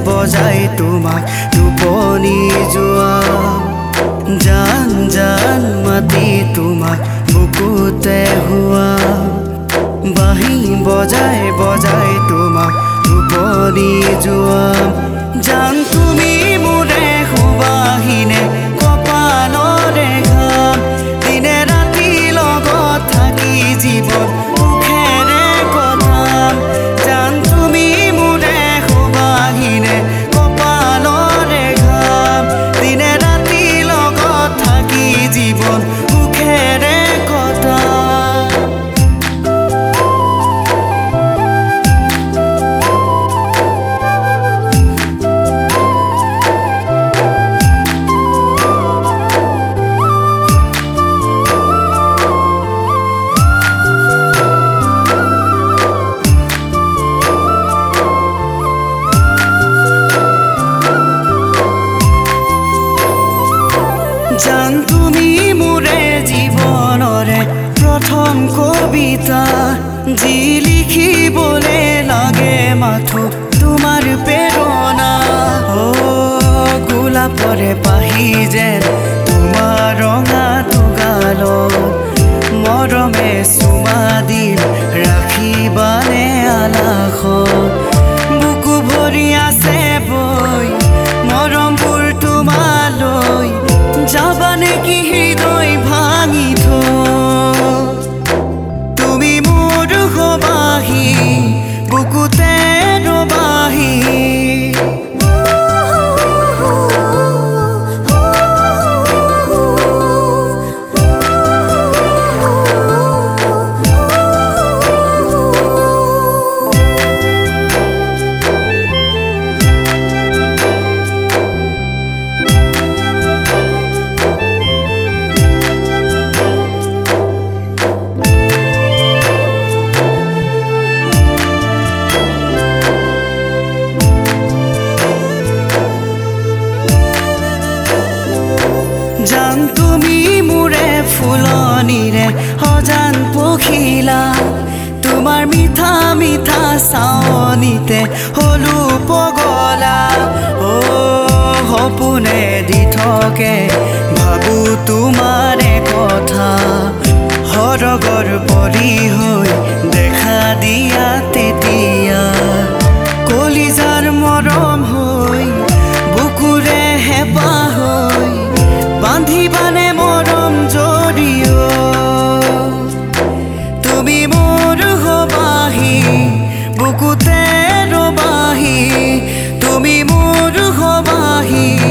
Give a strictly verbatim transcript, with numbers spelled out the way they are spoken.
বজাই তোমাক টোপনি যোৱা জান জান মাতি তোমাক বুকুতে হোৱা বাঁহী বজাই বজাই তোমাক টোপনি যোৱা জান তুমি মোৰে সুবাহিনে কপালৰে ঘাম দিনে ৰাতি লগত থাকি জীৱন মুখেৰে কটাম জান তুমি মোৰে সুবাহিনে কপালৰে ঘাম দিনে ৰাতি লগত থাকি জীৱন মুখেৰে কটাম জান তুমি মোৰে জীৱনৰে প্ৰথম কবিতা যি লিখিবলে লাগে মাথো তোমাৰ প্ৰেৰণা অ গোলাপৰে পাহি যেন তোমাৰ ৰঙা দুগালত মৰমে চুমা দিম ৰাখিবানে আলাসত বুকু ভৰি আছে বৈ মৰমবোৰ তোমালৈ যাবানে কি হৃদয় ভাঙি থৈ তুমি মোৰ সবাহি বুকুতে ৰবাহি জান তুমি মোৰে ফুলনিৰে সজান পখিলা তোমাৰ মিঠা মিঠা চাৱনিতে হলো পগলা অ সপোনে দি থাকে ভাবো তোমাৰে কথা সৰগৰ পৰি হৈ দেখা দিয়া তেতিয়া কলিজাৰ মৰম হৈ বুকুৰে হেঁপাহ হৈ বান্ধিবানে মৰম জৰিয় তুমি মোৰ সবাহি বুকুতে ৰবাহি তুমি মোৰ সবাহি